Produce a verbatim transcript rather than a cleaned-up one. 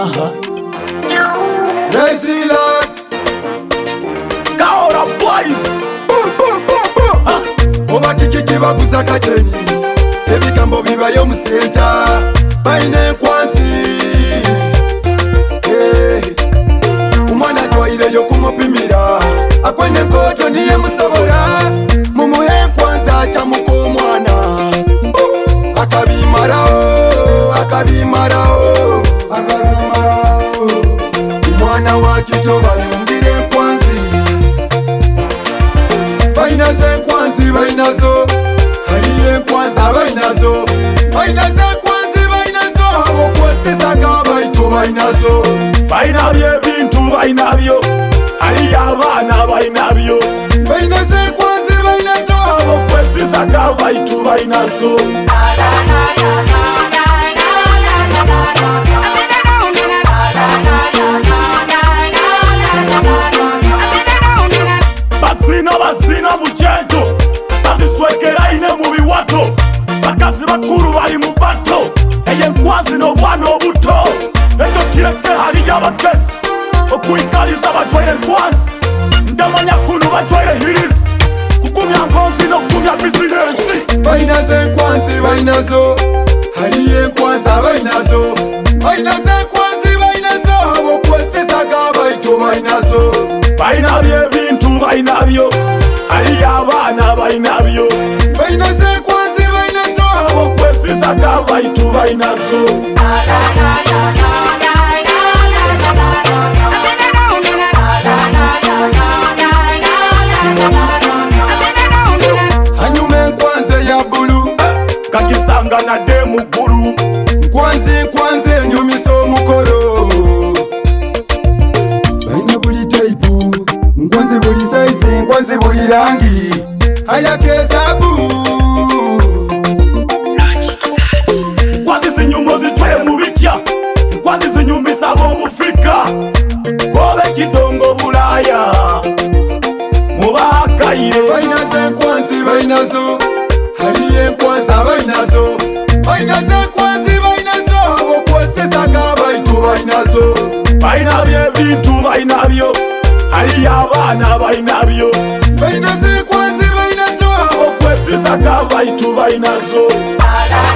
Aha. Lazy Lax Kaora boys. Oba kiki baguza kateni ebigambo bibayo mu center baine enkwanzi umwana twayireyo kumupimira akwene enkoto niye musobola mumuhe enkwanzi atamuka omwana akabimarawo akabimarawo akabimarawo umwana wa kito bayumbire enkwanzi bainazo enkwanzi bainazo haliyo enkwanzi abainazo bainazo enkwanzi bainazo abokwesizaga baitu bainazo bainabyo ebintu bainabyo haliyo abaana bainabyo bainazo enkwanzi bainazo abokwesizaga baitu bainazo bazina bazina bugendo baziswekera ine mu biwato bakazi bakuru bari mu bato eye nkwazi n'obwana obuto etokireke haliyo abakesi okwikaliza bajwaire nkwazi ndamanya kunu bajwaire hirisi kukumya ngonzi n'okumya bizinesi bainazo enkwanzi bainazo haliyo enkwanzi abainazo bainazo enkwanzi bainazo abokwesizaga baitu bainazo bainabyo ebintu bainabyo haliyo abaana bainabyo bainazo enkwanzi bainazo abokwesizaga baitu bainazo hanyuma enkwanzi eya bulu kakisanga nadde mu ggulu nkwanzi nkwanzi enyumisa omukolo balina buli taipu nkwanzi buli saizi nkwanzi buli rangi ayakezabu nkwazi zinyumo zitwaye mu bitya nkwazi zinyumisa ab'omufrika kobe kidongo bulaya mubakayire bainazo enkwanzi bainazo haliyo enkwanzi abainazo bainazo enkwanzi bainazo abokwesizaga baitu bainazo bainabyo ebintu bainabyo haliyo abaana bainabyo bainazo enkwanzi bainazo abokwesizaga baitu bainazo